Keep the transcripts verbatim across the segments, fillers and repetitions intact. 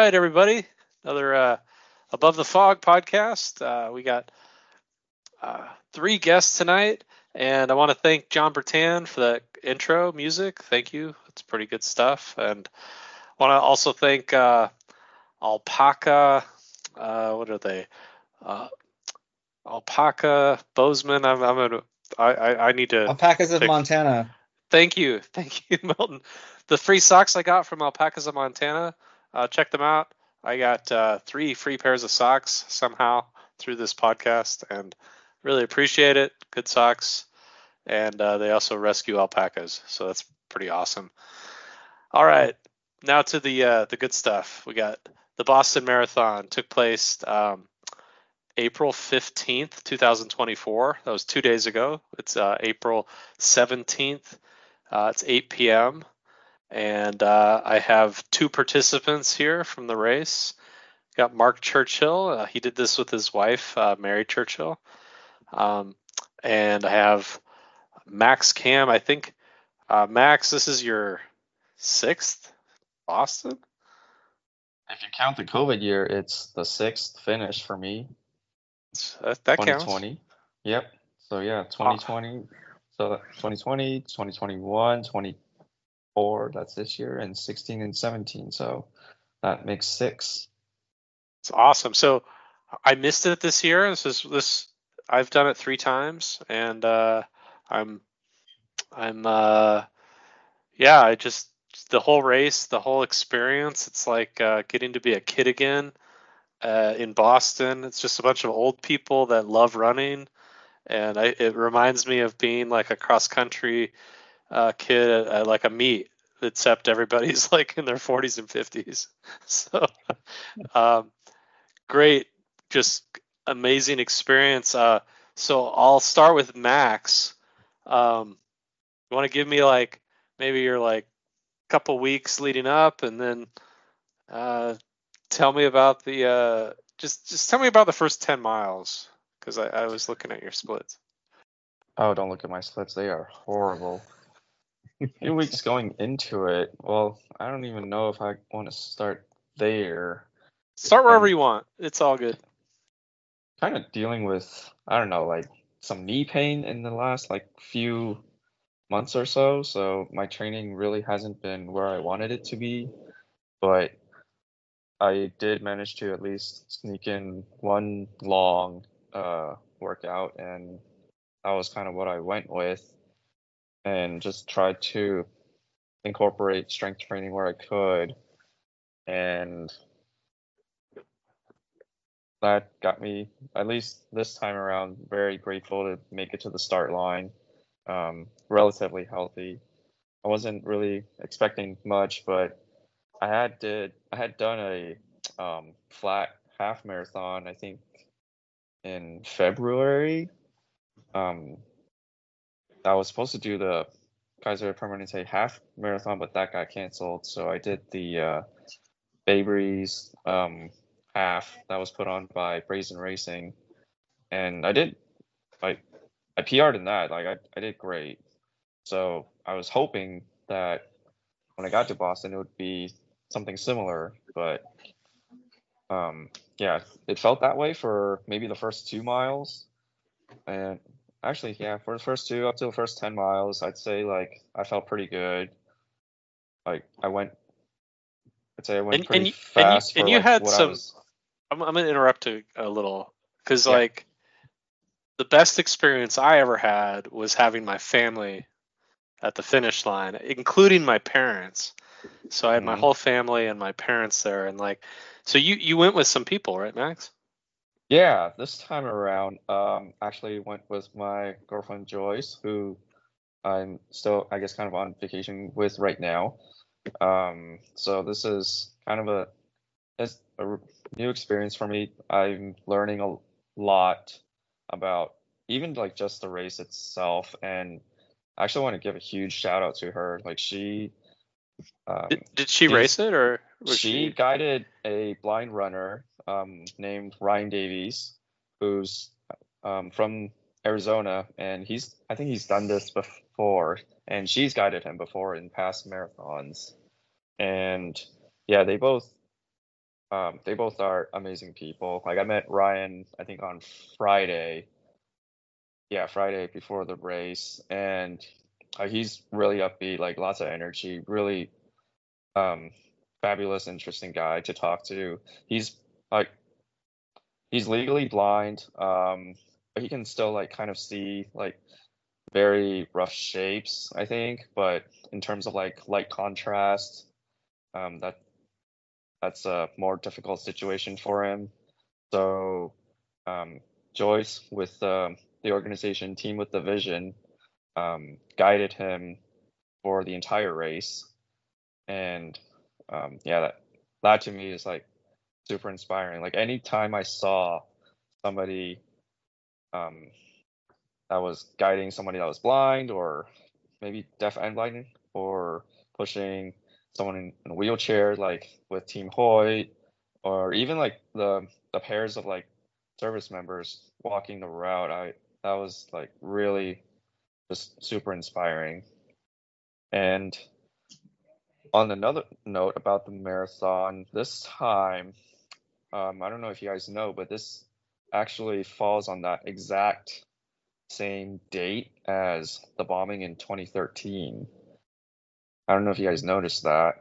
right, everybody. Another uh, Above the Fog podcast. Uh, we got uh, three guests tonight, and I want to thank John Bertan for the intro music. Thank you. It's pretty good stuff. And I want to also thank uh, Alpaca. Uh, what are they? Uh, Alpaca Bozeman. I'm, I'm gonna. I, I, I need to. Alpacas of pick. Montana. Thank you, thank you, Milton. The free socks I got from Alpacas of Montana. Uh, check them out. I got uh, three free pairs of socks somehow through this podcast, and really appreciate it. Good socks, and uh, they also rescue alpacas, so that's pretty awesome. All right, now to the uh, the good stuff. We got the Boston Marathon took place um, April fifteenth, twenty twenty-four. That was two days ago. It's uh, April seventeenth. Uh, it's eight p.m. and uh, I have two participants here from the race. Got Mark Churchill. Uh, he did this with his wife, uh, Mary Churchill. Um, and I have Max Cam. I think, uh, Max, this is your sixth Boston? If you count the COVID year, it's the sixth finish for me. That, that twenty counts. twenty. Yep. So yeah, twenty twenty. Oh. So twenty twenty, twenty twenty-one, twenty-four, that's this year, and sixteen and seventeen. So that makes six. It's awesome. So I missed it this year. This is this. I've done it three times, and uh, I'm, I'm, uh, yeah. I just the whole race, the whole experience. It's like uh, getting to be a kid again uh, in Boston. It's just a bunch of old people that love running, and I, it reminds me of being like a cross country uh, kid at, at like a meet, except everybody's like in their forties and fifties. So. Um, Great, just amazing experience. Uh, so I'll start with Max. Um, you want to give me like maybe your like couple weeks leading up, and then uh, tell me about the uh, just just tell me about the first ten miles because I, I was looking at your splits. Oh, don't look at my splits; they are horrible. A few weeks going into it, well, I don't even know if I want to start there. Start wherever I'm, you want. It's all good. Kind of dealing with, I don't know, like some knee pain in the last like few months or so. So my training really hasn't been where I wanted it to be. But I did manage to at least sneak in one long uh, workout. And that was kind of what I went with. And just tried to incorporate strength training where I could. And that got me, at least this time around, very grateful to make it to the start line. Um, relatively healthy. I wasn't really expecting much, but I had did I had done a um, flat half marathon, I think, in February. Um, I was supposed to do the Kaiser Permanente half marathon, but that got canceled. So I did the uh, Bay Breeze um, half that was put on by Brazen Racing, and I did like I P R'd in that. Like I, I did great. So I was hoping that when I got to Boston, it would be something similar, but um, yeah, it felt that way for maybe the first two miles, and actually, yeah, for the first two up to the first ten miles, I'd say like I felt pretty good. Like I went, I'd say I went and, pretty and you, fast and you, for and you like had what some, I was. I'm, I'm gonna interrupt a, a little because Yeah. like the best experience I ever had was having my family at the finish line, including my parents. So I had my Mhm. whole family and my parents there, and like, so you you went with some people, right, Max? Yeah, this time around, um, actually went with my girlfriend Joyce, who I'm still, I guess, kind of on vacation with right now. Um, so this is kind of a it's a r- new experience for me. I'm learning a lot about even like just the race itself, and I actually want to give a huge shout out to her. Like she, um, Did, did she she's- race it, or was she she? guided a blind runner um, named Ryan Davies, who's um, from Arizona, and he's I think he's done this before, and she's guided him before in past marathons. And yeah, they both Um, they both are amazing people. Like I met Ryan, I think on Friday. Yeah, Friday before the race, and uh, he's really upbeat, like lots of energy, really um, fabulous, interesting guy to talk to. He's like he's legally blind, um, but he can still like kind of see like very rough shapes, I think. But in terms of like light contrast, um, that that's a more difficult situation for him. So um, Joyce with um, the organization Team with the Vision um, guided him for the entire race, and um, yeah, that that to me is like super inspiring. Like anytime I saw somebody um, that was guiding somebody that was blind or maybe deaf and blind, or pushing someone in, in a wheelchair, like with Team Hoyt, or even like the the pairs of like service members walking the route, I that was like really just super inspiring. And on another note about the marathon, this time, um, I don't know if you guys know, but this actually falls on that exact same date as the bombing in twenty thirteen. I don't know if you guys noticed that.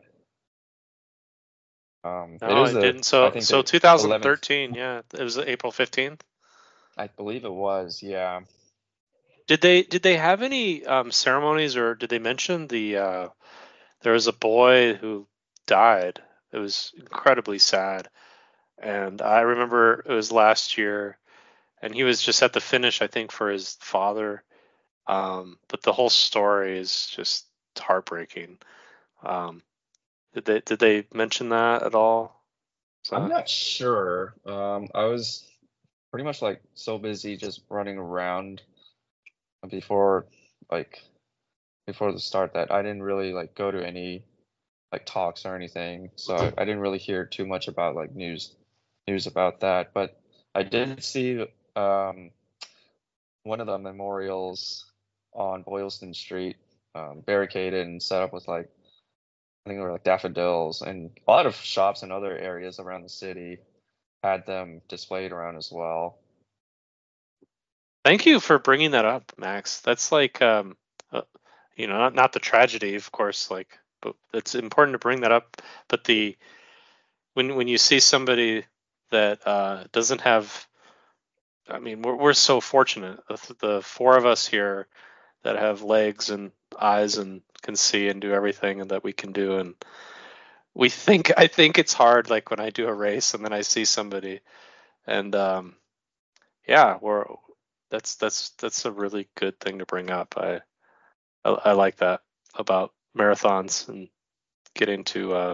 Um, it No, is I the, didn't. I So think so the eleventh, two thousand thirteen, yeah, it was April fifteenth. I believe it was, yeah. Did they did they have any um, ceremonies, or did they mention the uh, there was a boy who died? It was incredibly sad, and I remember it was last year, and he was just at the finish, I think, for his father. Um, but the whole story is just heartbreaking. Um, did they did they mention that at all? I'm So, not sure. Um, I was pretty much like so busy just running around before like before the start that I didn't really like go to any like talks or anything. So I, I didn't really hear too much about like news news about that. But I did see um one of the memorials on Boylston Street um, barricaded and set up with like I think they were like daffodils, and a lot of shops in other areas around the city had them displayed around as well. thank you for bringing that up, Max. That's like, um, uh, you know, not not the tragedy, of course, like, but it's important to bring that up. But the when when you see somebody that uh, doesn't have, I mean, we're we're so fortunate. The, the four of us here that have legs and eyes and can see and do everything and that we can do, and we think I think it's hard. Like when I do a race and then I see somebody, and um, yeah, we're that's that's that's a really good thing to bring up. I I, I like that about marathons and getting to uh,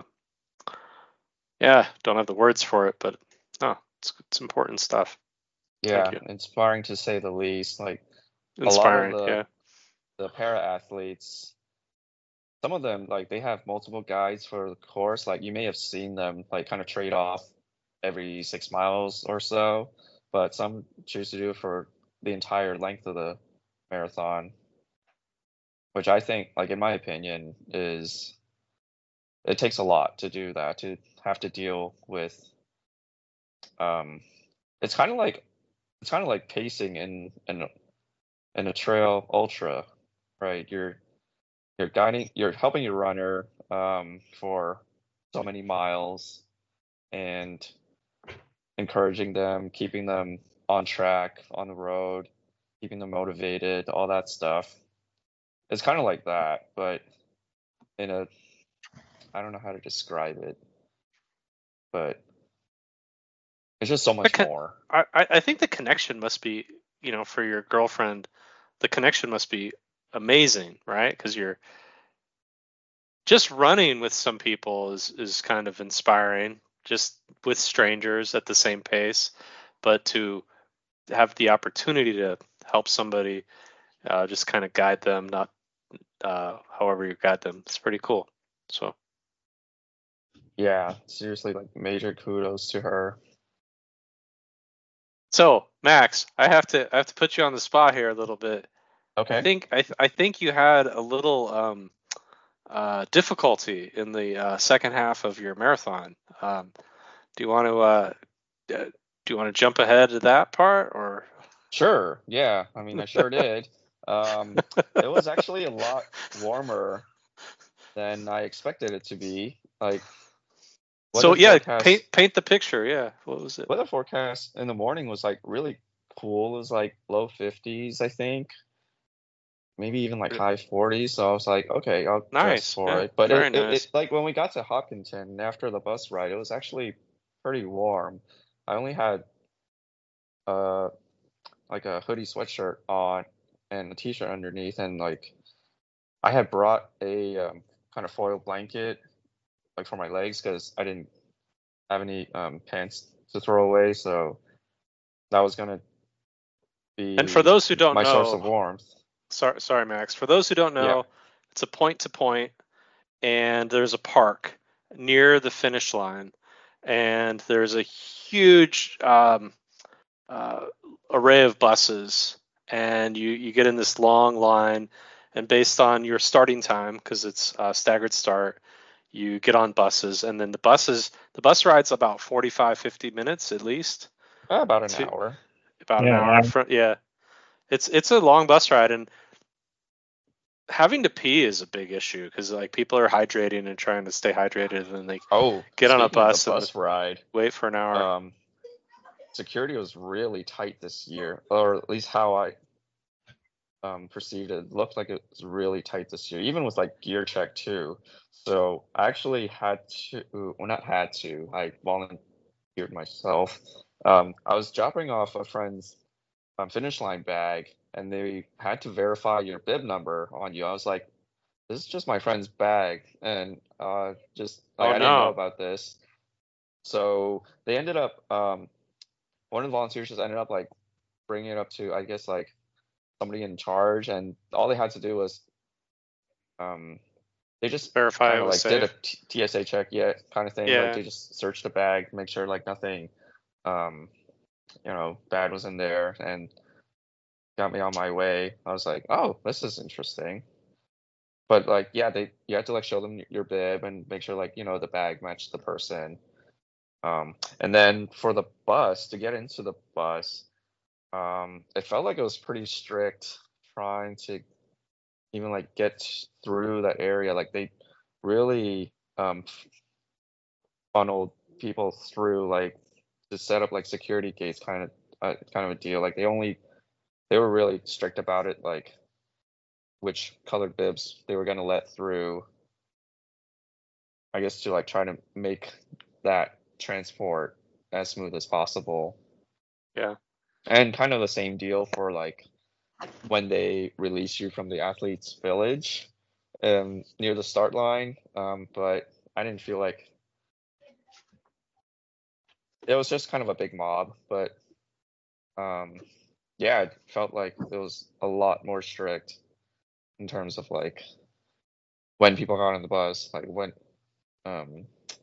yeah, don't have the words for it, but no, it's it's important stuff. Thank Yeah, you. inspiring to say the least. Like a lot of Inspiring. the Yeah. the para athletes, some of them like they have multiple guides for the course. Like you may have seen them like kind of trade off every six miles or so, but some choose to do it for the entire length of the marathon, which I think, like in my opinion, is it takes a lot to do that, to have to deal with um it's kind of like it's kind of like pacing in in in a trail ultra, right? You're you're guiding, you're helping your runner um for so many miles and encouraging them, keeping them on track on the road, keeping them motivated, all that stuff. It's kind of like that, but in a I don't know how to describe it, but it's just so I, much can, more. I I think the connection must be, you know, for your girlfriend, the connection must be amazing, right? Because you're just running with some people is is kind of inspiring, just with strangers at the same pace, but to have the opportunity to help somebody, uh, just kind of guide them, not uh, however you guide them, it's pretty cool. So, Yeah, seriously, like major kudos to her. so Max, I have to I have to put you on the spot here a little bit. I Okay. think I th- I think you had a little um, uh, difficulty in the uh, second half of your marathon. Um, Do you want to uh, do you want to jump ahead to that part or? Sure. Yeah. I mean, I sure did. Um, it was actually a lot warmer than I expected it to be. Like So weather yeah, paint forecast, paint the picture. Yeah, what was it? weather forecast in the morning was like really cool. It was like low fifties, I think, maybe even like high forties. So I was like, okay, I'll dress Nice. for Yeah, it. But very it, it, it nice. like when we got to Hopkinton after the bus ride, it was actually pretty warm. I only had uh like a hoodie sweatshirt on and a t-shirt underneath, and like I had brought a um, kind of foil blanket like for my legs because I didn't have any um, pants to throw away, so that was gonna And for be those who don't my source know, of warmth. sorry, sorry, Max. For those who don't Yeah. know, it's a point to point, and there's a park near the finish line, and there's a huge um, uh, array of buses, and you you get in this long line, and based on your starting time, because it's a staggered start, you get on buses, and then the buses the bus ride's about forty-five, fifty minutes at least, Uh, about an to hour. about an Yeah, hour. wow. For, yeah, it's it's a long bus ride, and having to pee is a big issue because like people are hydrating and trying to stay hydrated, and they Oh, get on a speaking of the bus and bus ride, wait for an hour. um, security was really tight this year, or at least how I um, perceived it. It looked like it was really tight this year, even with like gear check too. So I actually had to, well, not had to, I volunteered myself. Um, I was dropping off a friend's um, finish line bag, and they had to verify your bib number on you. I was like, this is just my friend's bag, and uh, just like Oh I didn't know no. about this. So they ended up, um, one of the volunteers just ended up like bringing it up to, I guess, like somebody in charge, and all they had to do was, um, they just Verify kind it of was like did a safe. t- TSA check, yeah, kind of thing. Like Yeah. they just searched the bag, make sure like nothing, um, you know, bad was in there, and got me on my way. I was like, oh, this is interesting. But like, yeah, they you had to like show them your bib and make sure like you know the bag matched the person. Um, and then for the bus to get into the bus, um, it felt like it was pretty strict trying to even like get through that area. Like they really um, funneled people through, like to set up like security gates, kind of uh, kind of a deal. Like they only they were really strict about it, like which colored bibs they were gonna let through. I guess to like try to make that transport as smooth as possible. Yeah. And kind of the same deal for like when they release you from the athletes village um near the start line. Um but I didn't feel like it was just kind of a big mob, but um yeah, it felt like it was a lot more strict in terms of like when people got on the bus, like when um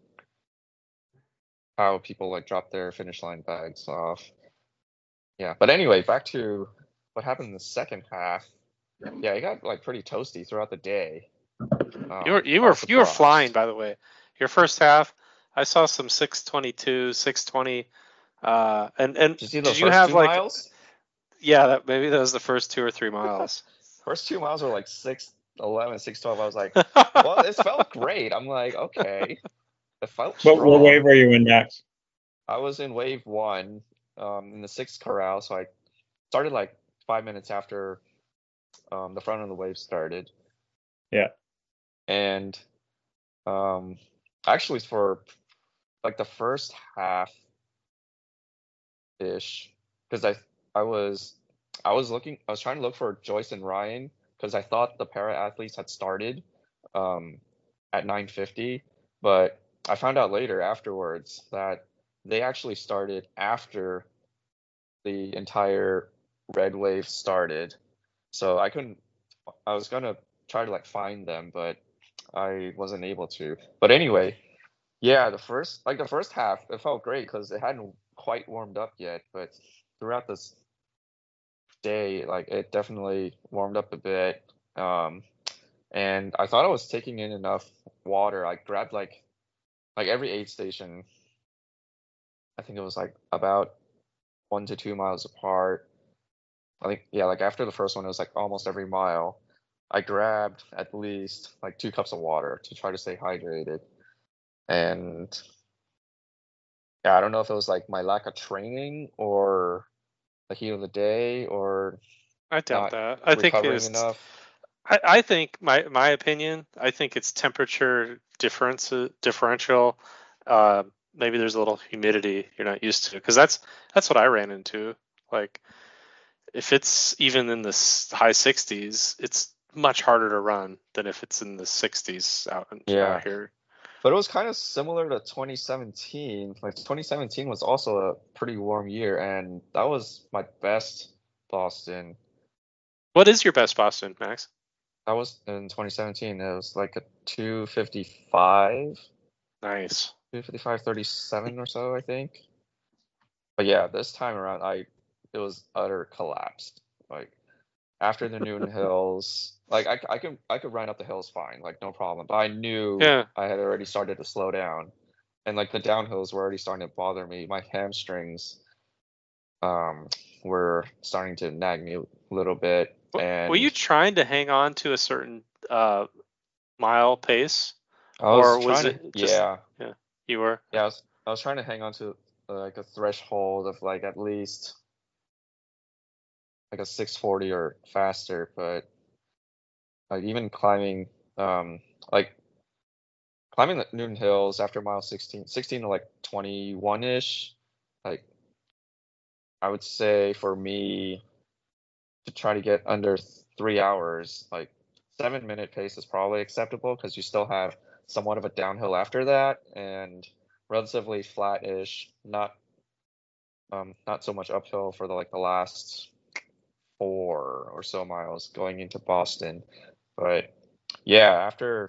how people like dropped their finish line bags off. Yeah, but anyway, back to what happened in the second half. Yeah, it got like pretty toasty throughout the day. You Um, were you I were was you were flying, surprised. by the way. Your first half, I saw some six twenty-two, six twenty. Uh, and and Did you see the did you first have two like, miles? yeah, that maybe that was the first two or three miles. First two miles were like six eleven, six twelve. I was like, well, this felt great. I'm like, okay, it felt What, what wave strong. were you in, Max? I was in wave one, um, in the sixth corral, so I started like five minutes after um, the front of the wave started. Yeah. And um, actually, for like the first half ish, because I I was I was looking I was trying to look for Joyce and Ryan because I thought the para athletes had started um, at nine fifty, but I found out later afterwards that they actually started after the entire red wave started. So I couldn't. I was gonna try to like find them, but I wasn't able to. But anyway, yeah, the first like the first half it felt great because it hadn't quite warmed up yet, but throughout this day, like it definitely warmed up a bit. Um, and I thought I was taking in enough water. I grabbed like like every aid station I think it was like about one to two miles apart. I think yeah, like after the first one, it was like almost every mile. I grabbed at least like two cups of water to try to stay hydrated. And yeah, I don't know if it was like my lack of training or the heat of the day or I doubt not that. I think recovering it's. enough. I, I think my my opinion. I think it's temperature difference differential. Uh, maybe there's a little humidity you're not used to, because that's that's what I ran into. Like if it's even in the s- high sixties, it's much harder to run than if it's in the sixties out out Yeah. here. But it was kind of similar to twenty seventeen. Like twenty seventeen was also a pretty warm year, and that was my best Boston. What is your best Boston, Max? That was in twenty seventeen. It was like a two fifty-five, Nice. two fifty-five thirty-seven or so, I think. But yeah, this time around, I it was utter collapse. Like after the Newton Hills, like I, I could I could run up the hills fine, like no problem. But I knew Yeah. I had already started to slow down, and like the downhills were already starting to bother me. My hamstrings um were starting to nag me a little bit, W- Were you and trying to hang on to a certain uh, mile pace, I was or was trying to it just yeah yeah? You were yeah I was, I was trying to hang on to uh, like a threshold of like at least like a six forty or faster, but like even climbing um like climbing the Newton Hills after mile sixteen, sixteen to like twenty-one-ish, like I would say for me to try to get under three hours, like seven minute pace is probably acceptable because you still have somewhat of a downhill after that and relatively flat-ish, not um not so much uphill for the like the last four or so miles going into Boston. But yeah, after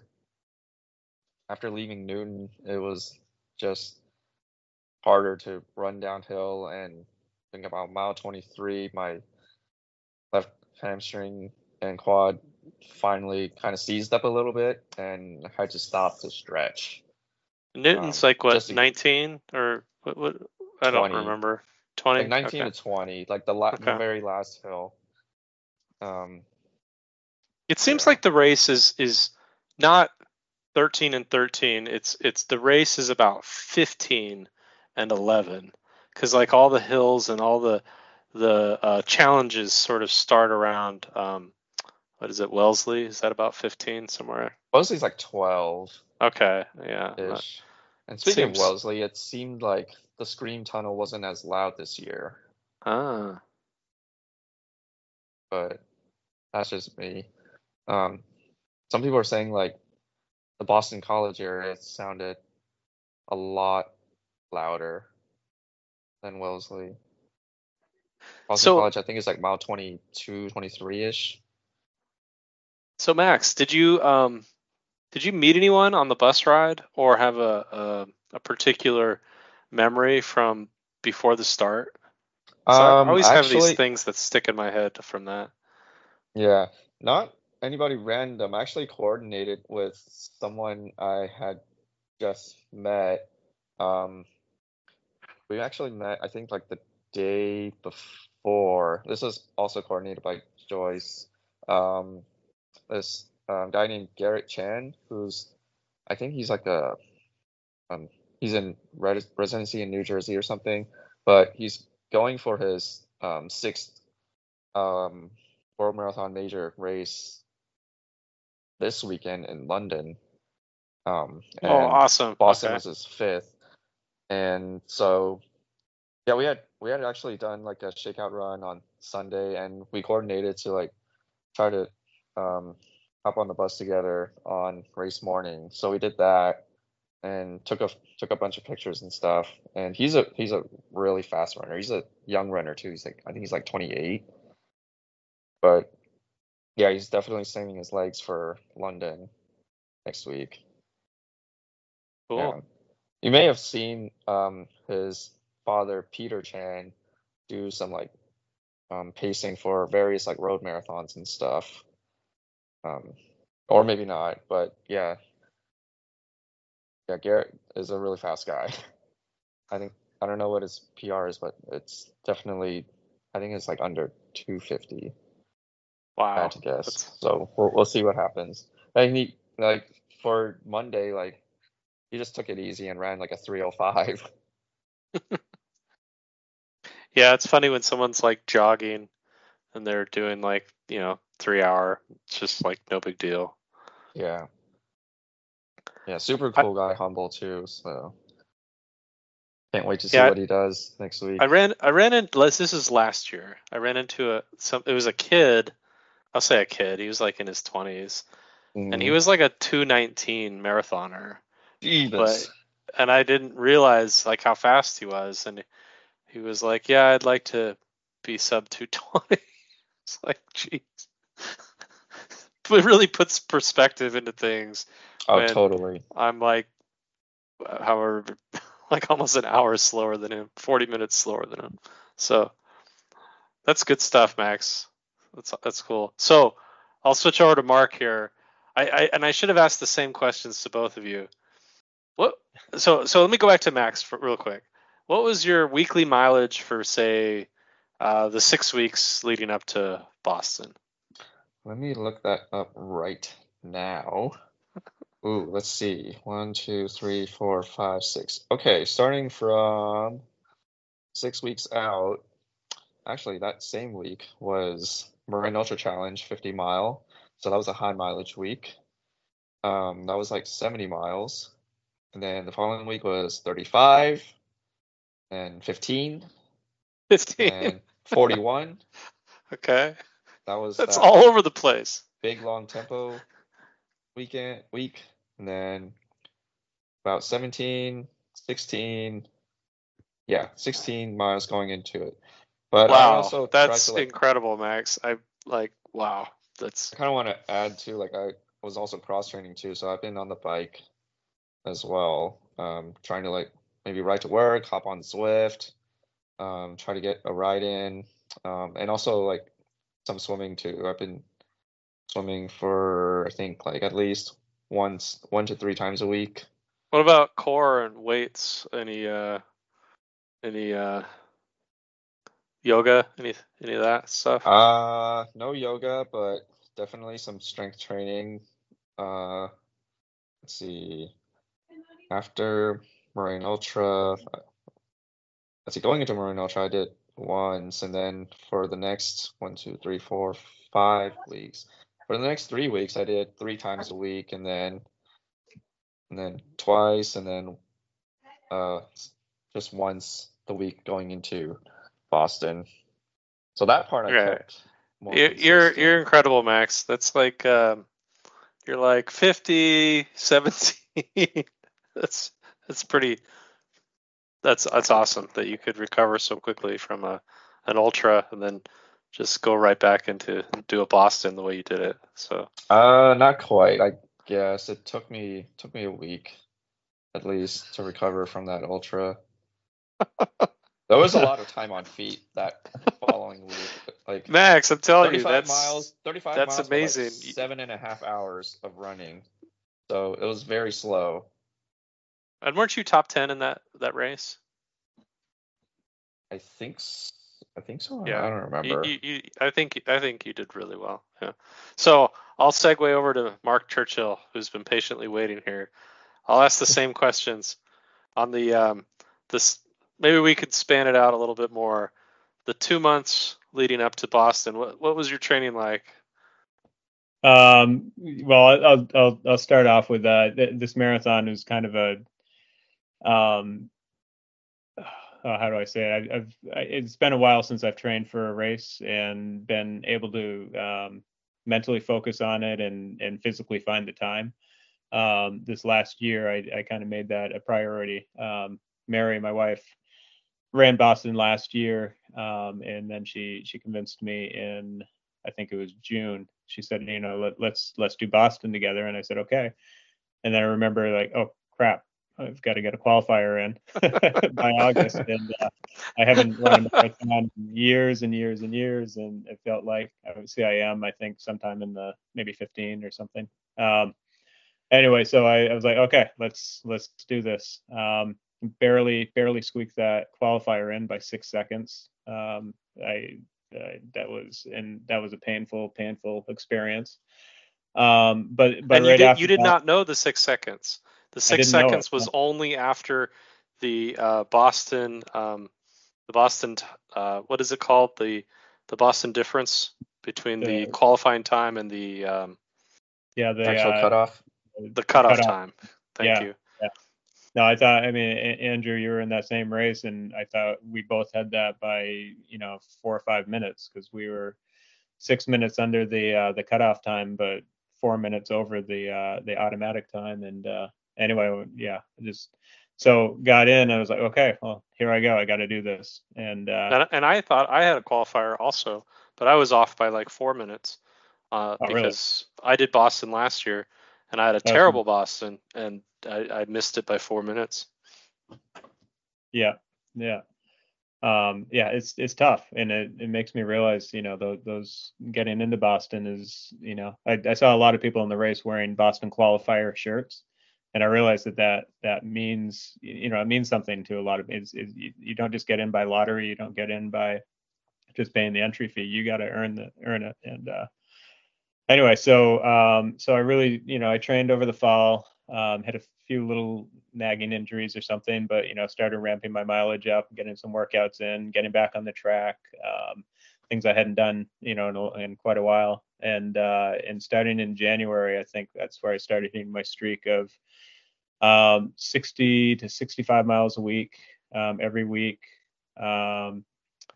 after leaving Newton, it was just harder to run downhill. And think about mile twenty-three, my left hamstring and quad finally kind of seized up a little bit, and I had to stop to stretch. Newton's Um, like what, just to get nineteen or what? What I don't twenty, remember. like twenty. nineteen Okay. to twenty, like the la- the Okay. very last hill. Um, It seems yeah. like the race is is not thirteen and thirteen. It's it's the race is about fifteen and eleven, because like all the hills and all the the uh, challenges sort of start around um, what is it, Wellesley? Is that about fifteen somewhere? Wellesley's like twelve-ish. Okay, yeah, that And speaking of seems. Wellesley, it seemed like the Scream Tunnel wasn't as loud this year, Ah, but that's just me. Um, some people are saying like the Boston College area sounded a lot louder than Wellesley. Boston so College, I think, is like mile twenty-two, twenty-three-ish. so Max, did you um did you meet anyone on the bus ride, or have a a, a particular memory from before the start? So I Um, always have these actually, things that stick in my head from that. yeah, not anybody random. I actually coordinated with someone I had just met. Um, we actually met, I think, like the day before. This was also coordinated by Joyce. Um, this um, guy named Garrett Chan, who's, I think he's like a, um, he's in res- residency in New Jersey or something, but he's going for his um, sixth um, World Marathon Major race this weekend in London. Um, Oh, and awesome. Boston Okay. was his fifth. And so yeah, we had we had actually done like a shakeout run on Sunday, and we coordinated to like try to um, hop on the bus together on race morning. So we did that and took a took a bunch of pictures and stuff. And he's a he's a really fast runner. He's a young runner too. He's like I think he's like twenty-eight, but yeah, he's definitely saving his legs for London next week. Cool. Yeah, you may have seen um, his father Peter Chan do some like um, pacing for various like road marathons and stuff. Um, or maybe not, but yeah, yeah, Garrett is a really fast guy. I think I don't know what his P R is, but it's definitely, I think it's like under two fifty. I had Wow. to guess. That's So we'll we'll see what happens. Like he like for Monday, like he just took it easy and ran like a three oh five. yeah, it's funny when someone's like jogging and they're doing like, you know, three hour. It's just like no big deal. Yeah. Yeah, super I, cool guy, humble too. So can't wait to see yeah, what he does next I week. ran I ran into this is last year. I ran into a some it was a kid. I'll say a kid. He was like in his twenties, and he Mm. was like a two nineteen marathoner. But Jesus. and I didn't realize like how fast he was, and he was like, "Yeah, I'd like to be sub two twenty." It's like, jeez. It really puts perspective into things Oh, when totally. I'm like, however, like almost an hour slower than him, forty minutes slower than him. So that's good stuff, Max. That's that's cool. So I'll switch over to Mark here. I, I and I should have asked the same questions to both of you. What? So so let me go back to Max for, real quick. What was your weekly mileage for say uh, the six weeks leading up to Boston? Let me look that up right now. Ooh, let's see. One, two, three, four, five, six. Okay, starting from six weeks out. Actually, that same week was Marin Ultra Challenge fifty mile. So that was a high mileage week. Um, that was like seventy miles. And then the following week was thirty-five and fifteen fifteen. and forty-one. Okay. That was That's that all over the place. big long tempo weekend week. And then about seventeen, sixteen, yeah, sixteen miles going into it. But I Wow, also tried that's to like, incredible, Max. I like wow. That's I kind of want to add to like, I was also cross training too. So I've been on the bike as well, um, trying to like maybe ride to work, hop on Zwift, um, try to get a ride in, um, and also like some swimming too. I've been swimming for I think like at least once, one to three times a week. what about core and weights? Any uh any uh yoga? Any any of that stuff? Uh, no yoga, but definitely some strength training. Uh, let's see. After Marine Ultra, let's see, going into Marine Ultra, I did once, and then for the next one, two, three, four, five weeks. For the next three weeks, I did three times a week, and then and then twice, and then uh just once the week going into Boston. So that part I Okay. kept more You're you're, you're consistent. incredible, Max. That's like um you're like fifty, seventeen. That's that's pretty that's that's awesome that you could recover so quickly from a an ultra and then just go right back into do a Boston the way you did it. So Uh, not quite. I guess it took me took me a week at least to recover from that ultra. There was a lot of time on feet that following week, like Max, I'm telling you, thirty-five that's miles, thirty-five that's miles, but like amazing. seven and a half hours of running. So it was very slow. And weren't you top ten in that that race? I think, s- I think so. I Yeah. don't You, remember. you, you, I think I think you did really well. Yeah. So I'll segue over to Mark Churchill, who's been patiently waiting here. I'll ask the same questions on the um, this. Maybe we could span it out a little bit more. The two months leading up to Boston, what what was your training like? Um, well, I'll, I'll, I'll start off with uh, this marathon is kind of a, um, uh, how do I say it? I, I've, I, it's been a while since I've trained for a race and been able to um, mentally focus on it and, and physically find the time. Um, this last year, I, I kind of made that a priority. Um, Mary, my wife, ran Boston last year, um, and then she she convinced me in I think it was June. She said, you know, let, let's let's do Boston together, and I said okay. And then I remember like, oh crap, I've got to get a qualifier in by August, and uh, I haven't run a marathon in years and years and years, and it felt like obviously I am. I think sometime in the maybe fifteen or something. Um, anyway, so I, I was like, okay, let's let's do this. Um, barely barely squeaked that qualifier in by six seconds. Um, I uh, that was and that was a painful painful experience. Um, but but And you right did after you did that, not know the six seconds. The I six didn't know it. seconds was only after the uh, Boston um, the Boston uh, what is it called, the the Boston difference between the The qualifying time and the um, yeah the Actual uh, cutoff. the the cutoff cutoff. time. Thank Yeah. you. Yeah. No, I thought, I mean, A- Andrew, you were in that same race, and I thought we both had that by, you know, four or five minutes because we were six minutes under the uh, the cutoff time, but four minutes over the uh, the automatic time. And uh, anyway, yeah, just so got in. I was like, okay, well, here I go. I got to do this. And uh, And, and I thought I had a qualifier also, but I was off by like four minutes uh, oh, really? because I did Boston last year, and I had a That was, terrible Boston, and I, I missed it by four minutes. yeah, yeah. Um, yeah, it's it's tough, and it, it makes me realize, you know, those, those getting into Boston is, you know, I, I saw a lot of people in the race wearing Boston qualifier shirts, and I realized that that that means, you know, it means something to a lot of it's, it's you, you don't just get in by lottery, you don't get in by just paying the entry fee, you got to earn the earn it. And uh, anyway, so um, so I really, you know, I trained over the fall, um, had a few little nagging injuries or something, but you know, started ramping my mileage up, getting some workouts in, getting back on the track, um, things I hadn't done, you know, in, a- in quite a while. And uh, and starting in January, I think that's where I started hitting my streak of um, sixty to sixty-five miles a week, um, every week. Um,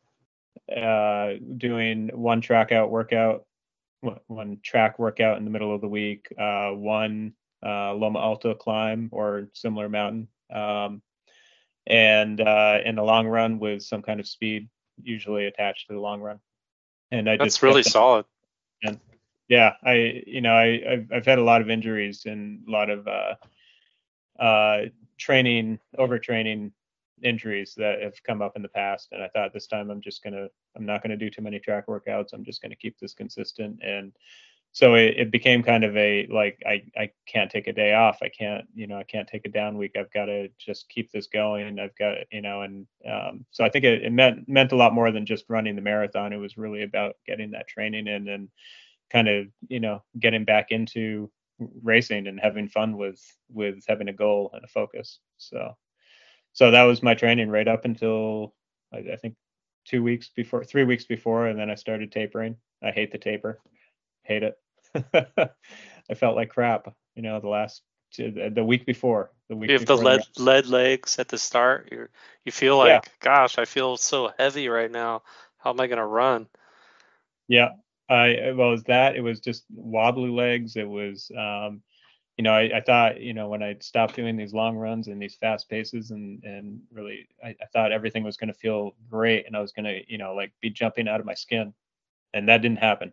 uh, Doing one track out workout one one track workout in the middle of the week, uh, one uh, Loma Alta climb or similar mountain, um, and uh, in the long run with some kind of speed usually attached to the long run. And I That's just really kept that. solid. And yeah, I you know I I've, I've had a lot of injuries and a lot of uh, uh, training overtraining injuries that have come up in the past, and I thought this time I'm just gonna I'm not gonna do too many track workouts. I'm just gonna keep this consistent. And so it, it became kind of a like I, I can't take a day off. I can't, you know, I can't take a down week. I've got to just keep this going. I've got, you know, and um, so I think it, it meant meant a lot more than just running the marathon. It was really about getting that training in and kind of, you know, getting back into racing and having fun with with having a goal and a focus. So so that was my training right up until I, I think two weeks before, three weeks before, and then I started tapering. I hate the taper. Hate it. I felt like crap, you know, the last the, the week before, the You week have the before the lead race. lead legs at the start. You you feel Yeah, like, gosh, I feel so heavy right now. How am I gonna run? yeah. I well, it was that. It was just wobbly legs. It was, um, you know, I, I thought, you know, when I stopped doing these long runs and these fast paces and and really, I, I thought everything was going to feel great and I was going to, you know, like be jumping out of my skin, and that didn't happen.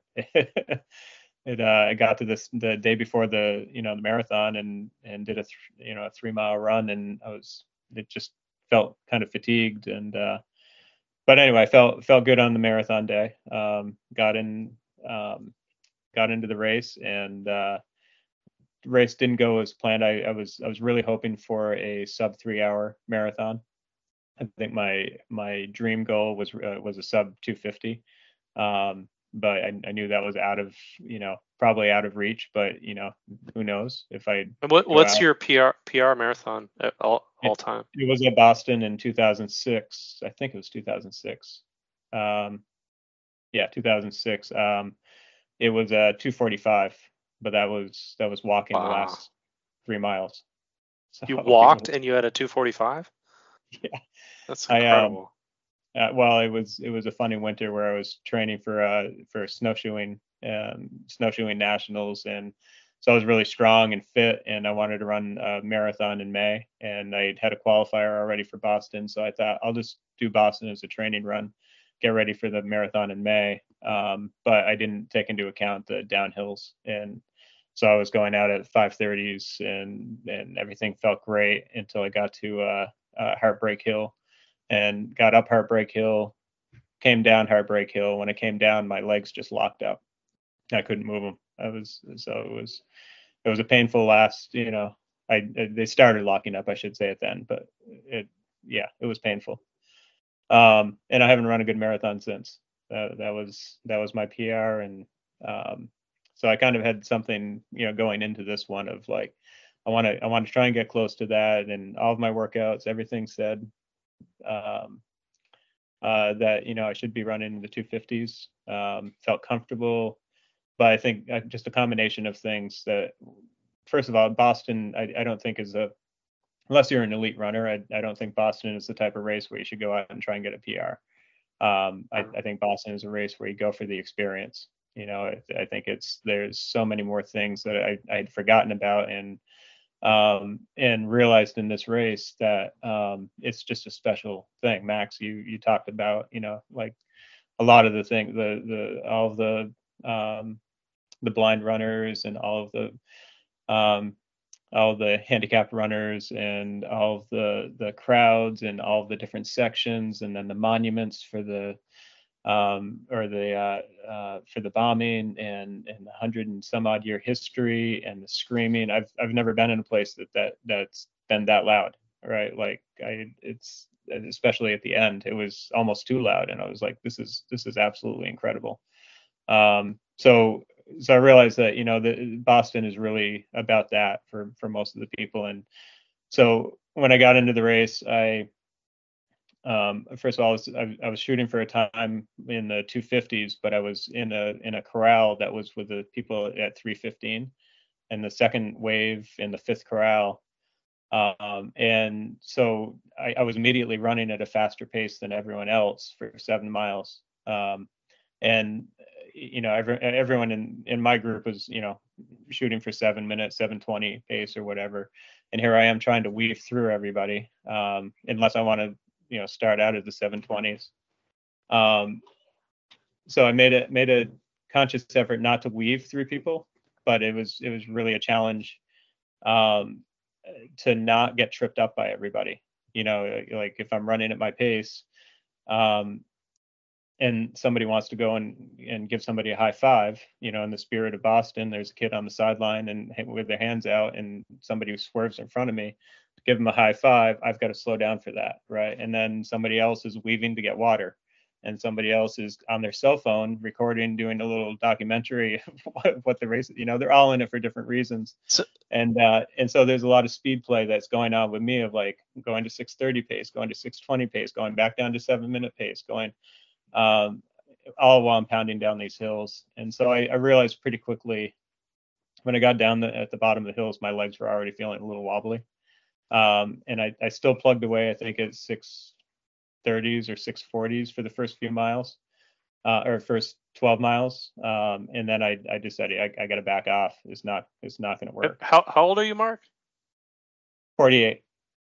It uh, I got to this the day before the you know the marathon and and did a th- you know a three mile run, and I was it just felt kind of fatigued. And uh, but anyway, I felt felt good on the marathon day. Um, got in um, got into the race, and uh, the race didn't go as planned. I, I was I was really hoping for a sub three hour marathon. I think my my dream goal was uh, was a sub two fifty. Um, but I, I knew that was out of, you know, probably out of reach, but you know, who knows if I And what go what's out. your P R P R marathon at all It, all time? it was at Boston in two thousand six. I think it was two thousand six. Um, yeah, two thousand six. Um, it was uh two forty-five, but that was, that was walking the Wow. last three miles. So You it was, walked and you had a two forty-five? yeah, That's I, um, incredible. Uh, well, it was it was a funny winter where I was training for uh for snowshoeing um snowshoeing nationals, and so I was really strong and fit, and I wanted to run a marathon in May, and I had a qualifier already for Boston, so I thought I'll just do Boston as a training run, get ready for the marathon in May. Um, but I didn't take into account the downhills, and so I was going out at five thirties, and and everything felt great until I got to uh, uh Heartbreak Hill and got up Heartbreak Hill, came down Heartbreak Hill. When I came down, my legs just locked up. I couldn't move them. I was so it was it was a painful last, you know, I, they started locking up, I should say, at then, but it, yeah, it was painful. Um, and I haven't run a good marathon since. That, that was that was my P R, and um, so I kind of had something, you know, going into this one of like, I want to I want to try and get close to that, and all of my workouts, everything said um, uh, that you know I should be running in the two fifties. Um, felt comfortable, but I think uh, just a combination of things that, first of all, Boston, I, I don't think is a, unless you're an elite runner, I, I don't think Boston is the type of race where you should go out and try and get a P R. Um, I, I think Boston is a race where you go for the experience. You know, I, I think it's, there's so many more things that I, I had forgotten about, and um, and realized in this race that um, it's just a special thing. Max, you you talked about, you know, like a lot of the thing, the the all of the um, the blind runners and all of the um, all of the handicapped runners and all of the the crowds and all of the different sections, and then the monuments for the um, or the uh, uh, for the bombing, and and the hundred and some odd year history and the screaming. I've I've never been in a place that that that's been that loud, right? Like I, it's especially at the end, it was almost too loud, and I was like, this is this is absolutely incredible. Um, so so I realized that, you know, the Boston is really about that for for most of the people. And so when I got into the race, I um, first of all, I was, I, I was shooting for a time in the two fifties, but I was in a in a corral that was with the people at three fifteen, and the second wave in the fifth corral. Um, and so I, I was immediately running at a faster pace than everyone else for seven miles. Um, and you know, every, everyone in in my group was, you know, shooting for seven minutes, seven twenty pace or whatever. And here I am trying to weave through everybody, um, unless I want to, you know, start out at the seven twenties. Um, so I made it made a conscious effort not to weave through people, but it was it was really a challenge um, to not get tripped up by everybody. You know, like if I'm running at my pace, um, and somebody wants to go and, and give somebody a high five, you know, in the spirit of Boston, there's a kid on the sideline and with their hands out, and somebody who swerves in front of me, give them a high five, I've got to slow down for that, right? And then somebody else is weaving to get water, and somebody else is on their cell phone recording, doing a little documentary of what, what the race, you know, they're all in it for different reasons. So, and uh, and so there's a lot of speed play that's going on with me, of like going to six thirty pace, going to six twenty pace, going back down to seven minute pace, going um, all while I'm pounding down these hills. And so I, I realized pretty quickly when I got down the, at the bottom of the hills, my legs were already feeling a little wobbly. Um, and I, I still plugged away, I think at six thirties or six forties for the first few miles, uh, or first twelve miles. Um, and then I, I decided I, I got to back off. It's not, it's not going to work. how how old are you, Mark? forty-eight.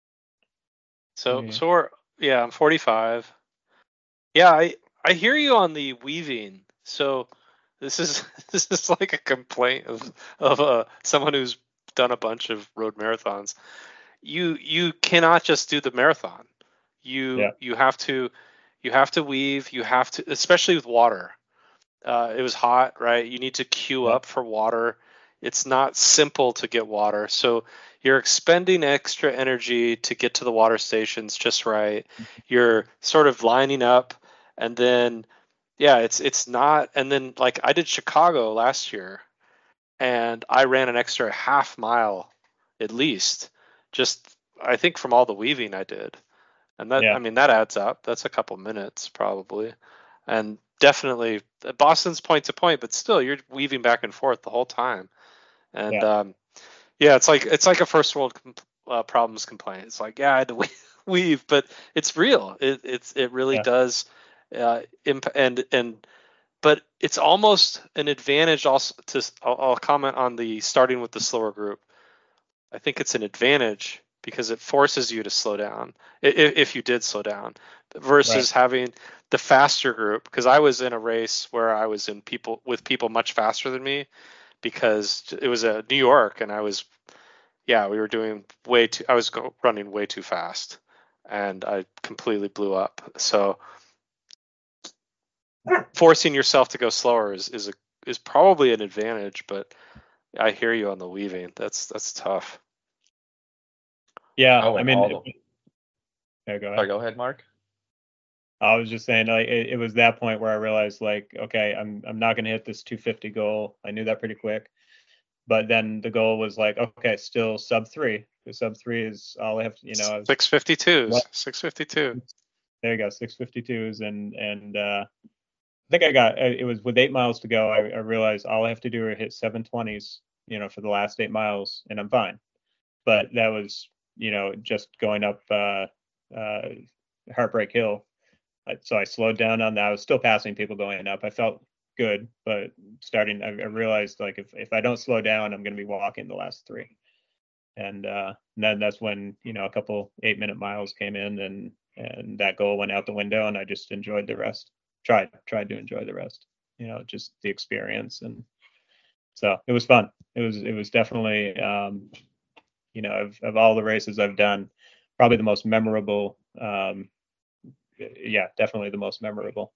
So forty-eight. so we're yeah, I'm forty-five. Yeah, I I hear you on the weaving. So this is this is like a complaint of of uh, someone who's done a bunch of road marathons. You you cannot just do the marathon. You Yeah. you have to you have to weave. You have to, especially with water. Uh, it was hot, right? You need to queue Yeah. up for water. It's not simple to get water, so you're expending extra energy to get to the water stations just right. You're sort of lining up, and then yeah, it's it's not. And then like I did Chicago last year, and I ran an extra half mile at least, just I think from all the weaving I did. And that, Yeah. I mean, that adds up. That's a couple minutes probably. And definitely Boston's point to point, but still you're weaving back and forth the whole time. And Yeah. um, yeah, it's like it's like a first world comp- uh, problems complaint. It's like, yeah, I had to weave, but it's real. It it's it really Yeah. does uh, imp- and and but it's almost an advantage also to I'll, I'll comment on the starting with the slower group. I think it's an advantage because it forces you to slow down if, if you did slow down versus Right. having the faster group. Because I was in a race where I was in people with people much faster than me because it was a New York and I was, yeah, we were doing way too, I was go, running way too fast and I completely blew up. So forcing yourself to go slower is, is a, is probably an advantage, but I hear you on the weaving. That's, that's tough. Yeah, Oh, I and mean, all it, the. yeah, go Sorry, ahead. go ahead, Mark. I was just saying, like, it, it was that point where I realized, like, okay, I'm I'm not going to hit this two fifty goal. I knew that pretty quick, but then the goal was like, okay, still sub three. The sub three is all I have to, you know. I was, six fifty-twos. what? six fifty-two. There you go, six fifty-twos, and and uh, I think I got it was with eight miles to go. I, I realized all I have to do is hit seven twenties, you know, for the last eight miles, and I'm fine. But that was, you know, just going up uh, uh, Heartbreak Hill. So I slowed down on that. I was still passing people going up. I felt good, but starting, I, I realized like if if I don't slow down, I'm going to be walking the last three. And uh, then that's when, you know, a couple eight minute miles came in, and and that goal went out the window, and I just enjoyed the rest. Tried tried to enjoy the rest. You know, just the experience, and so it was fun. It was it was definitely, um, you know, of of all the races I've done, probably the most memorable. Um, yeah, definitely the most memorable.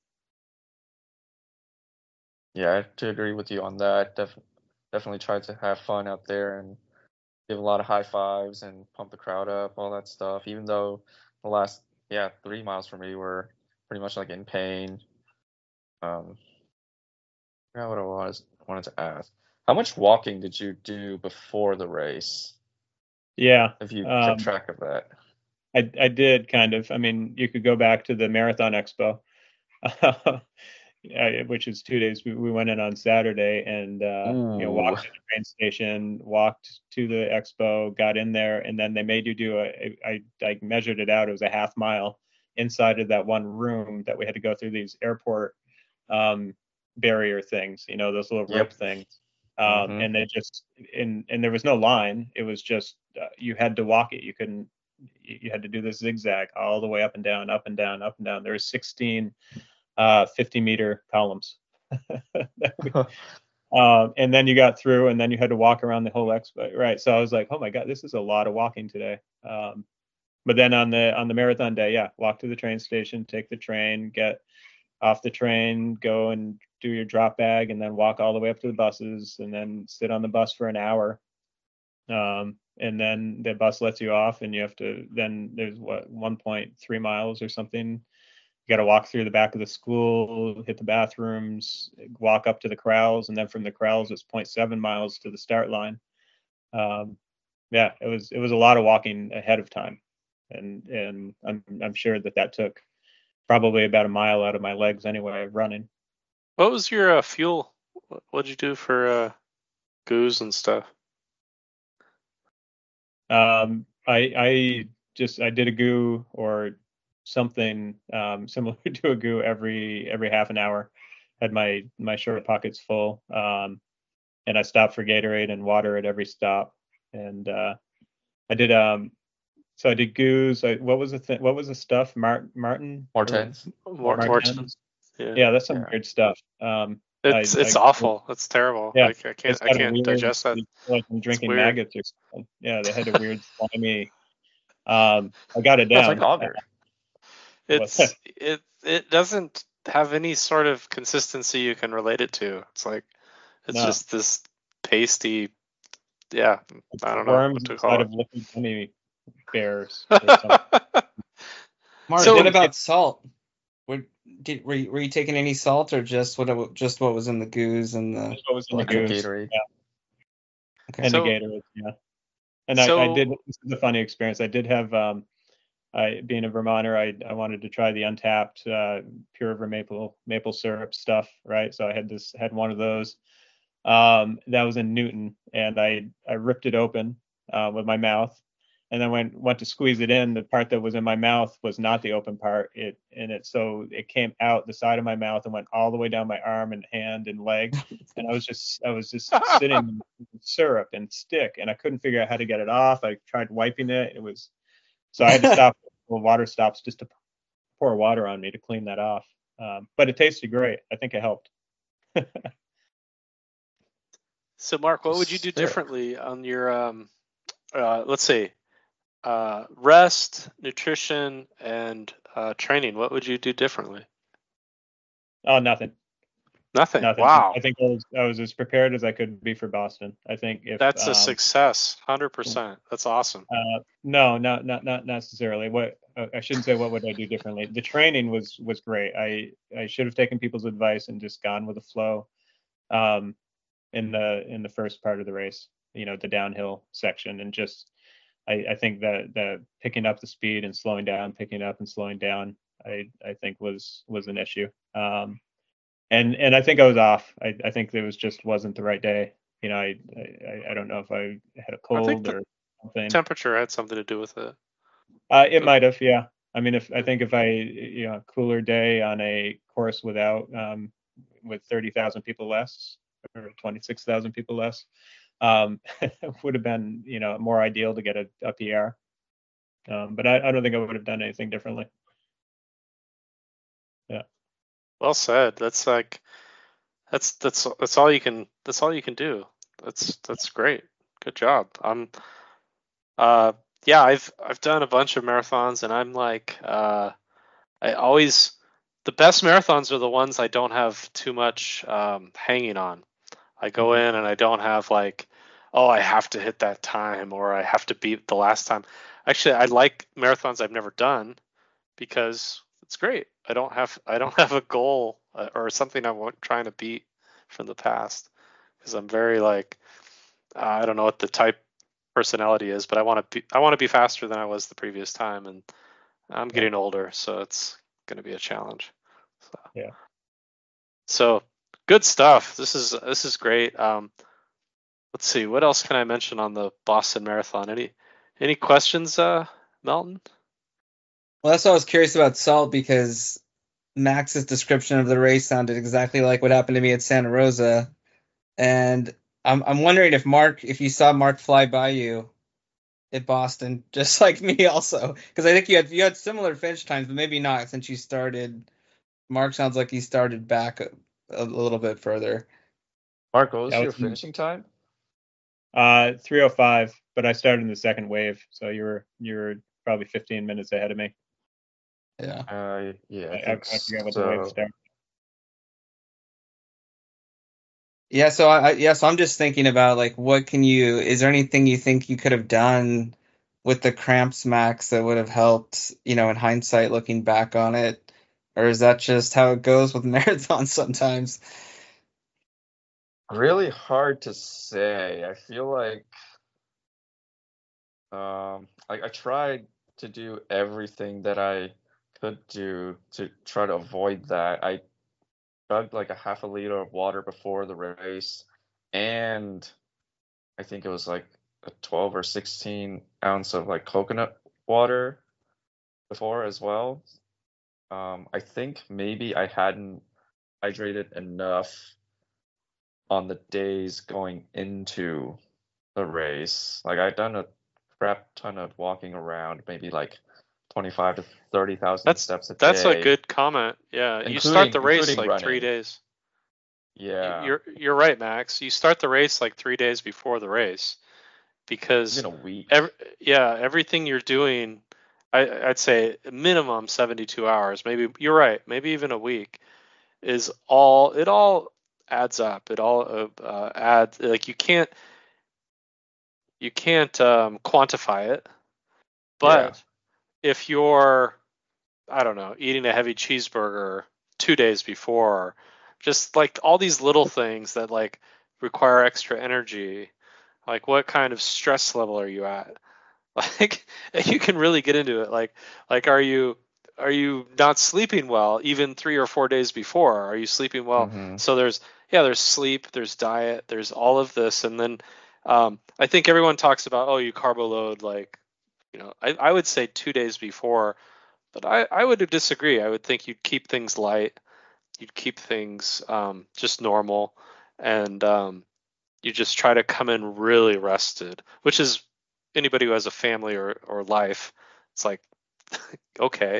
Yeah, I have to agree with you on that. Def- definitely tried to have fun out there and give a lot of high fives and pump the crowd up, all that stuff. Even though the last, yeah, three miles for me were pretty much like in pain. Um, I forgot what I was wanted to ask. How much walking did you do before the race? Yeah, If you kept um, track of that. I I did kind of. I mean, you could go back to the Marathon Expo, uh, which is two days. We, we went in on Saturday, and uh, you know, Ooh. walked to the train station, walked to the expo, got in there, and then they made you do a. I I measured it out. It was a half mile inside of that one room that we had to go through these airport um, barrier things. You know, those little rope Yep. things. Um, Mm-hmm. and they just and and there was no line. It was just uh, you had to walk it. You couldn't. You had to do this zigzag all the way up and down, up and down, up and down. There was sixteen uh, fifty meter columns. um, and then you got through, and then you had to walk around the whole expo, right? So I was like, oh my god, this is a lot of walking today. Um, but then on the on the marathon day, yeah, walk to the train station, take the train, get off the train, go and do your drop bag, and then walk all the way up to the buses, and then sit on the bus for an hour. Um, and then the bus lets you off, and you have to. Then there's what one point three miles or something. You got to walk through the back of the school, hit the bathrooms, walk up to the corrals, and then from the corrals it's zero point seven miles to the start line. Um, yeah, it was it was a lot of walking ahead of time, and and I'm I'm sure that that took probably about a mile out of my legs anyway, running. What was your uh, fuel? What- What'd you do for uh, goose and stuff? Um, I I just I did a goo or something um, similar to a goo every every half an hour. Had my my short pockets full, um, and I stopped for Gatorade and water at every stop. And uh, I did um so I did goos. I, what was the thing? What was the stuff? Mart, Martin or Mortens. More Mortens. Morton. Martens? Yeah. Yeah, that's some Yeah. weird stuff. Um, I, It's it's I awful. It's terrible. yeah, Like I can't it's I got a can't weird digest that. like I'm It's drinking weird. maggots or something. Yeah, they had a weird slimy. Um, I got it Oh, it's like down. Uh, auger. what? It's it it doesn't have any sort of consistency you can relate it to. It's like it's No, just this pasty. Yeah, I don't know what worms to inside call of liquid gummy bears or something. it. Mark, And So what then it, about salt? Were, did, were, you, were you taking any salt or just what it- just what was in the goose and the just what was in the And the liquid? goose. Gatorade. Yeah, Okay. and the so Gatorade. Yeah, and I, I did. so This is a funny experience. I did have um, I, being a Vermonter, I, I wanted to try the untapped uh, pure over maple maple syrup stuff, right? So I had this had one of those. Um, that was in Newton, and I I ripped it open uh, with my mouth, and then when went to squeeze it in, the part that was in my mouth was not the open part. It and it so it came out the side of my mouth and went all the way down my arm and hand and leg, and I was just I was just sitting in syrup and stick, and I couldn't figure out how to get it off. I tried wiping it. It was so I had to stop the water stops just to pour water on me to clean that off. Um, but it tasted great. I think it helped. so Mark, what would you do Sick. differently on your um uh let's say uh rest, nutrition, and uh training? What would you do differently? Oh, nothing. Nothing. Nothing. Wow. I think I was, I was as prepared as I could be for Boston. I think if That's a um, success. one hundred percent. That's awesome. uh, no, not not not necessarily. What uh, I shouldn't say. What would I do differently? The training was was great. I I should have taken people's advice and just gone with the flow. Um, in the in the first part of the race, you know, the downhill section, and just I, I think that that picking up the speed and slowing down, picking up and slowing down, I I think was was an issue. Um, and and I think I was off. I, I think it was just wasn't the right day. You know, I I, I don't know if I had a I think cold the or something. temperature had something to do with it. Uh, it might have, yeah. I mean, if I think if I you know cooler day on a course without um, with thirty thousand people less or twenty-six thousand people less, um, would have been you know more ideal to get a, a P R. Um, but I, I don't think I would have done anything differently. Yeah. Well said. That's like that's that's that's all you can that's all you can do. That's that's great. Good job. I'm uh yeah, I've I've done a bunch of marathons and I'm like uh I always the best marathons are the ones I don't have too much um hanging on. I go Mhm. in and I don't have like, oh, I have to hit that time or I have to beat the last time. Actually, I like marathons I've never done because it's great. I don't have I don't have a goal uh, or something I'm trying to beat from the past because I'm very like uh, I don't know what the type personality is, but I want to be I want to be faster than I was the previous time, and I'm Yeah. getting older, so it's going to be a challenge. So, Yeah. so good stuff. This is this is great. Um, let's see, what else can I mention on the Boston Marathon? Any any questions, uh, Melton? Well, that's why I was curious about salt because Max's description of the race sounded exactly like what happened to me at Santa Rosa, and I'm I'm wondering if Mark, if you saw Mark fly by you at Boston, just like me, also, because I think you had you had similar finish times, but maybe not since you started. Mark sounds like he started back a, a little bit further. Mark, what Yeah, was I your was finishing time? uh three oh five, but I started in the second wave, so you were you were probably fifteen minutes ahead of me. Yeah. Uh, yeah, I I, I think I forget what the wave so. started. Yeah, so I I- yeah, so I'm just thinking about like what can you is there anything you think you could have done with the cramps max that would have helped, you know, in hindsight looking back on it? Or is that just how it goes with marathons sometimes? Really hard to say. I feel like um like I tried to do everything that I could do to try to avoid that. I chugged like a half a liter of water before the race, and I think it was like a twelve or sixteen ounce of like coconut water before as well. Um, I think maybe I hadn't hydrated enough on the days going into the race. Like I'd done a crap ton of walking around, maybe like twenty-five to thirty thousand That's steps a that's a day, good comment. Yeah, you start including the race including like three running. days. Yeah, You're you're right, Max. You start the race like three days before the race it's because been a week. every, yeah, everything you're doing, I, I'd say minimum seventy-two hours. Maybe you're right. Maybe even a week is all. It all adds up. It all uh, uh, adds like you can't you can't um, quantify it. Yeah. But if you're I don't know eating a heavy cheeseburger two days before, just like all these little things that like require extra energy. Like what kind of stress level are you at? Like you can really get into it. Like like are you are you not sleeping well even three or four days before? Are you sleeping well? Mm-hmm. So there's yeah, there's sleep, there's diet, there's all of this, and then um, I think everyone talks about oh you carbo load like you know I, I would say two days before, but I I would disagree. I would think you'd keep things light, you'd keep things um, just normal, and um, you just try to come in really rested, which is anybody who has a family or, or life. It's like, okay,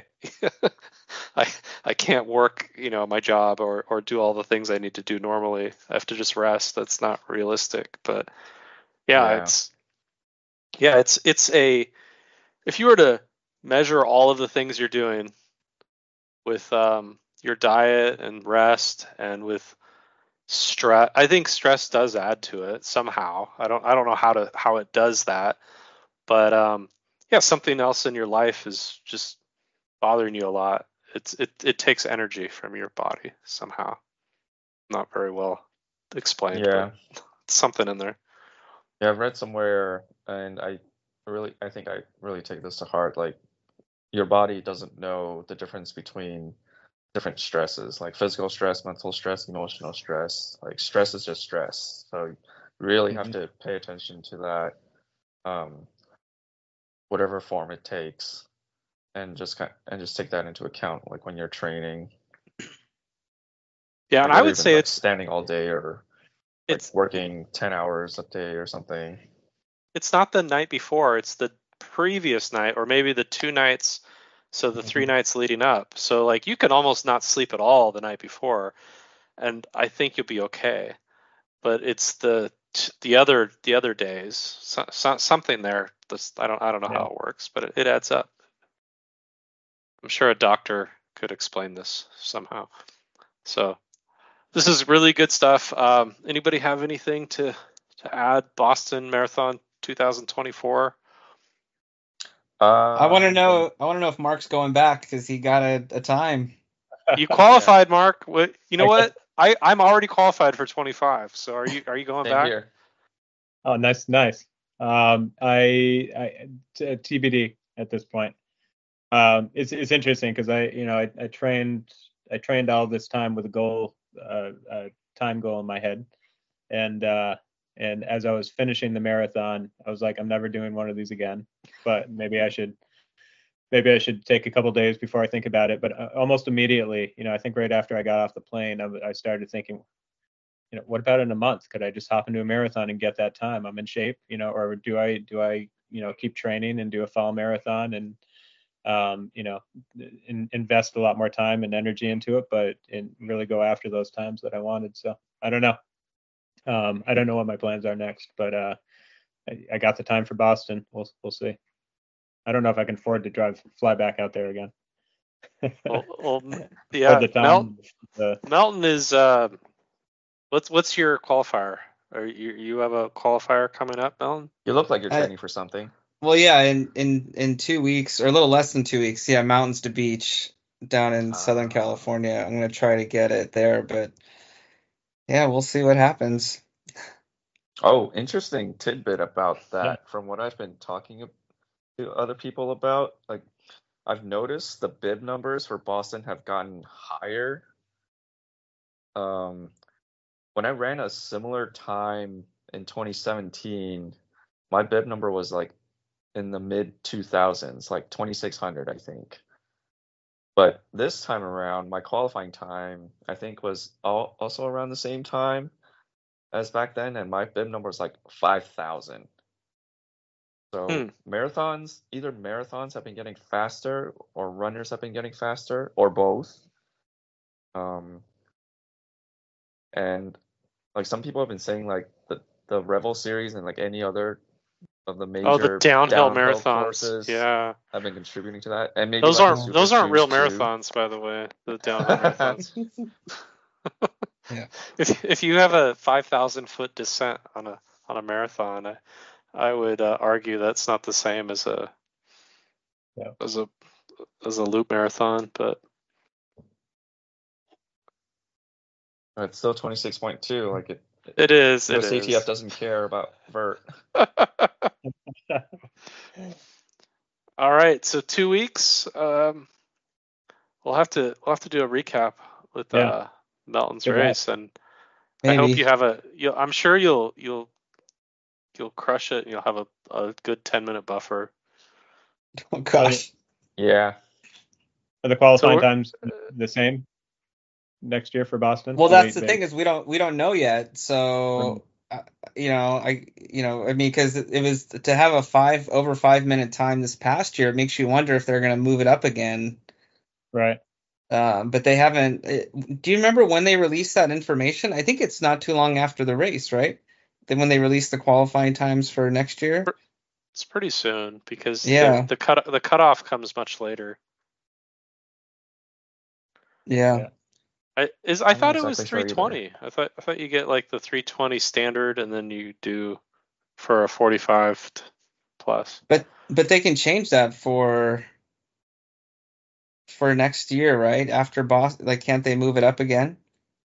I I can't work, you know, my job or or do all the things I need to do normally. I have to just rest. That's not realistic. But yeah, Yeah. it's yeah, it's it's a if you were to measure all of the things you're doing with um, your diet and rest and with stress. I think stress does add to it somehow. I don't I don't know how to how it does that, but um, yeah, something else in your life is just bothering you a lot. It's it it takes energy from your body somehow. Not very well explained, Yeah. but it's something in there. Yeah, I've read somewhere, and I really, I think I really take this to heart. Like, your body doesn't know the difference between different stresses, like physical stress, mental stress, emotional stress. Like, stress is just stress. So you really have Mhm. to pay attention to that, um, whatever form it takes, and just kind and just take that into account, like when you're training, Yeah, like and I or would even say like it's standing all day or like it's working ten hours a day or something. it's not the night before, it's the previous night or maybe the two nights, so the three Mhm. nights leading up. So like you can almost not sleep at all the night before, and I think you'll be okay. But it's the the other the other days, so, so, something there. This I don't I don't know Yeah. how it works, but it, it adds up. I'm sure a doctor could explain this somehow. So this is really good stuff. Um, anybody have anything to to add? Boston Marathon twenty twenty-four. I want to Um, from know. I want to know if Mark's going back because he got a, a time. You yeah, qualified, Mark. What? You know I guess, what? I I'm already qualified for twenty-five. So are you are you going same back? here. oh, nice, nice. Um, I, I t- T B D at this point. Um, it's it's interesting because I, you know, I, I trained I trained all this time with a goal, uh, a time goal in my head, and uh, and as I was finishing the marathon, I was like, I'm never doing one of these again. But maybe I should maybe I should take a couple days before I think about it. But uh, almost immediately, you know, I think right after I got off the plane, I, I started thinking, you know, what about in a month? Could I just hop into a marathon and get that time? I'm in shape, you know, or do I do I you know keep training and do a fall marathon and um, you know in, invest a lot more time and energy into it, but and really go after those times that I wanted. So I don't know. Um, I don't know what my plans are next, but uh, I, I got the time for Boston. We'll we'll see. I don't know if I can afford to drive fly back out there again. Well, well Or yeah. the Mel time. The Melton is. Uh, what's what's your qualifier? Are you you have a qualifier coming up, Melton? You look like you're I, training for something. well, yeah, in in in two weeks or a little less than two weeks, yeah, Mountains to Beach down in Southern Uh, California. I'm gonna try to get it there, but yeah, we'll see what happens. oh, interesting tidbit about yeah. that. From what I've been talking ab- to other people about, like I've noticed the bib numbers for Boston have gotten higher. Um, when I ran a similar time in twenty seventeen, my bib number was like in the mid two thousands, like twenty-six hundred, I think. But this time around, my qualifying time, I think, was al also around the same time as back then, and my bib number was like five thousand. So Hmm. marathons, either marathons have been getting faster, or runners have been getting faster, or both. Um, and like some people have been saying, like the the Revel series and like any other of the Oh, the major downhill downhill marathons. courses Yeah. have been contributing to that, and maybe Those like the aren't Yeah. super those aren't real shoes too. marathons, by the way. The downhill marathons. Yeah. If if you have a five thousand foot descent on a on a marathon, I, I would uh, argue that's not the same as a Yeah. as a as a loop marathon, but It's still twenty-six point two. Like it, it is it U S A T F is. doesn't care about vert. All right, so two weeks. Um, we'll have to we'll have to do a recap with Yeah. uh, Melton's Good luck. race, and I hope Maybe. you have a. You'll, I'm sure you'll you'll you'll crush it. And you'll have a, a good ten minute buffer. Oh Are the, gosh. Yeah. are the So qualifying we're, times the same next year for Boston? Well, Do they, that's the they thing is we don't we don't know yet. right. So uh, you know, I you know, I mean, because it, it was to have a five over five minute time this past year, it makes you wonder if they're going to move it up again. Right. Um, but they haven't. uh, Do you remember when they released that information? I think it's not too long after the race, right? Then when they released the qualifying times for next year. it's pretty soon because the Yeah, the cut the cutoff comes much later. yeah. Yeah. I is I I'm not thought it was exactly sure either. three twenty. I thought I thought you get like the three twenty standard, and then you do for a forty-five t- plus. But but they can change that for for next year, right? After Boston, like, can't they move it up again?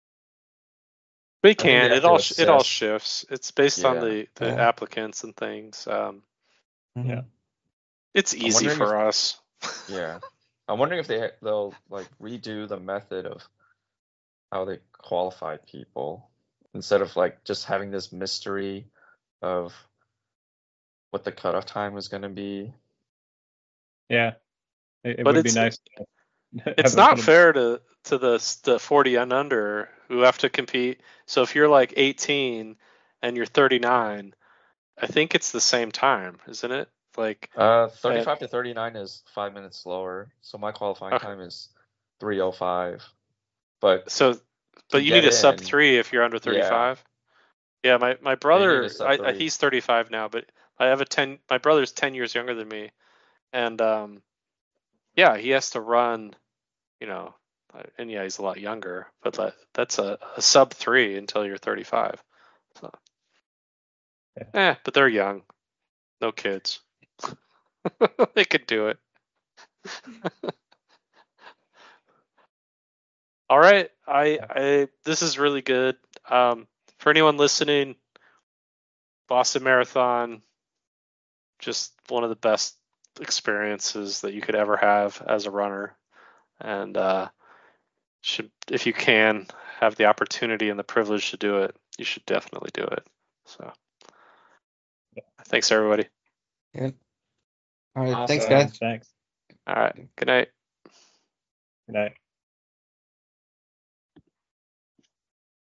We think they can. have It to all sh- it all assess- shifts. It's based on Yeah. the the Yeah. applicants and things. Um, Mhm. Yeah. it's easy wondering for if- us. Yeah, I'm wondering if they they'll like redo the method of how they qualify people instead of like just having this mystery of what the cutoff time was going to be. Yeah. It, it But would be it's- nice. To have It's a not bit of- fair to to the the forty and under who have to compete. So if you're like eighteen and you're thirty-nine, I think it's the same time, isn't it? Like Uh, thirty-five to thirty-nine is five minutes slower, so my qualifying Okay. time is three oh five. But so, but you get need a sub in- three if you're under thirty-five. Yeah, my my brother, a sub I, I, three. he's thirty-five now, but I have a ten. My brother's ten years younger than me, and um, yeah, he has to run, you know, uh, and yeah, he's a lot younger, but that, that's a, a sub three until you're thirty-five. So, Yeah. eh, but they're young, no kids, they could do it. All right, I, I this is really good. Um, for anyone listening, Boston Marathon, just one of the best experiences that you could ever have as a runner, and uh, should, if you can have the opportunity and the privilege to do it, you should definitely do it. So, thanks everybody. All right, Awesome. thanks, guys. Thanks. All right, good night. Good night.